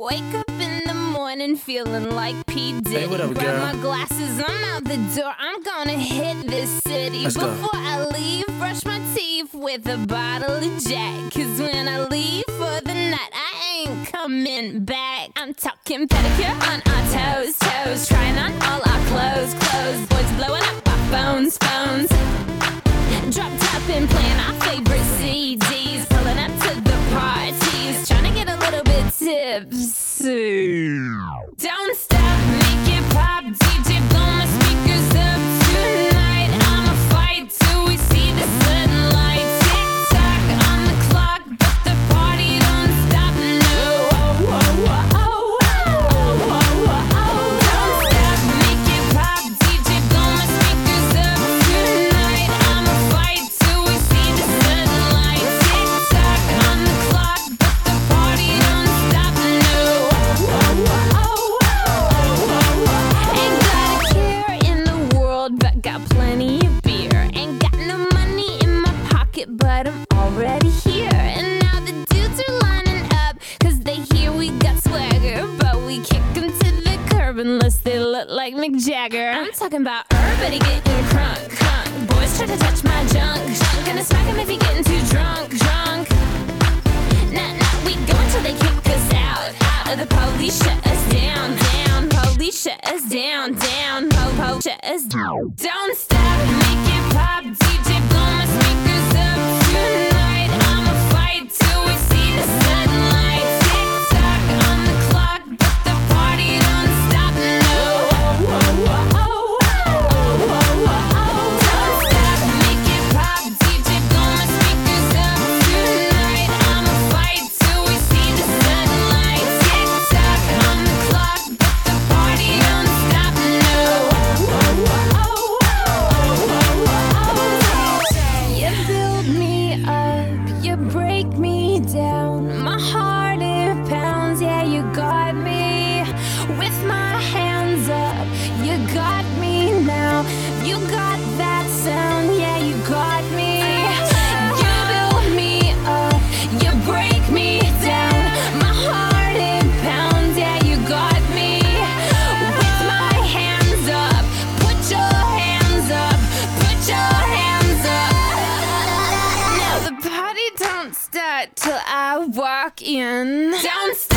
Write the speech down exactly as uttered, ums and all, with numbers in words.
Wake up in the morning feeling like P. Diddy. Hey, what up, Grab girl? my glasses, I'm out the door. I'm gonna hit this city. Let's go. Before I leave, brush my teeth with a bottle of Jack. Cause when I leave for the night, I ain't coming back. I'm talking pedicure on our toes, toes. Trying on all our clothes, clothes. Boys blowing up our phones, phones. Drop top and playing our favorite C Ds. Pulling up to the parties. Trying to get a little bit tipsy. Don't stop, make it pop. D J, blow my speakers up tonight. I'ma fight till we see the sunlight. Tick tock on the clock, but the party don't stop. No. Oh, oh, oh, oh, oh, oh, oh, oh. Don't stop, make it pop. D J, blow my speakers up tonight. I'ma fight till we see the sunlight. Tick tock on the clock, but the party don't stop. No. Oh, oh, oh, oh, oh, oh. Ain't got a care in the world, but got plenty of beer. Ain't got no money in my pocket, but I'm already here. And now the dudes are lining up, cause they hear we got swagger. But we kick 'em to the curb unless they look like Mick Jagger. I'm talking about everybody getting crunk, crunk. Boys try to touch my junk, junk. Gonna smack 'em if he getting too drunk, drunk. Nah, nah, we go until they kick us out, out. Or the police shut us down, down. Police shut us down, down. Po, po, shut us down. Don't stop, make it pop. D J, blow my speakers up tonight. I'ma fight till we see the sunlight. Tick tock on the clock, but the party don't stop. No. Oh, oh, oh, oh, oh, oh, oh, oh. Don't stop, make it pop. D J, blow my speakers up tonight. I'ma fight till we see the sunlight. Tick tock on the clock, but the party don't stop. No. Oh, oh, oh, oh, oh, oh. You build me up, you break me down. My heart it pounds, yeah, you got me. With my hands up, you got me now. You got that sound, yeah, you got me. You build me up, you break me down. My heart it pounds, yeah, you got me. With my hands up, put your hands up, put your hands up. Now the party don't start till I walk in. Don't stop.